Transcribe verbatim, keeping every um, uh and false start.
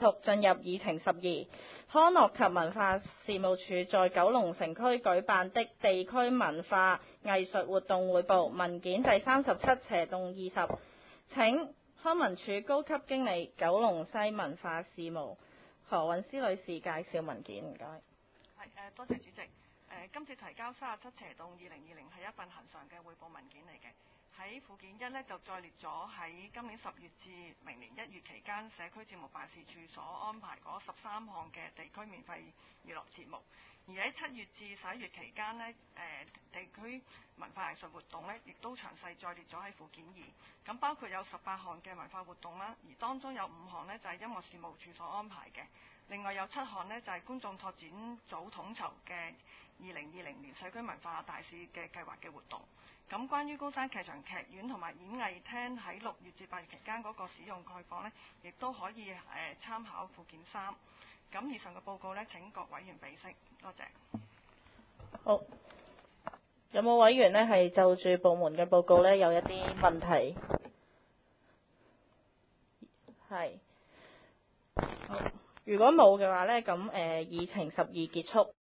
續進入議程十二，康樂及文化事務署在九龍城區舉辦的地區文化藝術活動匯報文件第三十七斜動二十，請康文署高級經理九龍西文化事務何韻詩女士介紹文件，唔該。 係誒，多謝主席。誒、呃，今次提交三十七斜動二零二零係一份恆常嘅匯報文件嚟嘅。喺附件一呢，就載列咗喺今年十月至明年一月期間，社區節目辦事處所安排嗰十三項嘅地區免費娛樂節目。而喺七月至十一月期間呢，誒、呃、地區文化藝術活動呢，亦都詳細載列咗喺附件二。咁包括有十八項嘅文化活動啦，而當中有五項呢，就係、是、音樂事務處所安排嘅。另外有七項呢，就係、是、觀眾拓展組統籌嘅二零二零年社區文化大使嘅計劃嘅活動。咁關於高山劇場劇院同埋演藝廳喺六月至八月期間嗰個使用概況呢，亦都可以誒、呃、參考附件三。咁以上嘅報告呢，請各委員備悉，多謝。 好，有冇委員呢係就住部門嘅報告呢有一啲問題？係。好，如果冇嘅話呢，咁誒、呃、議程十二結束。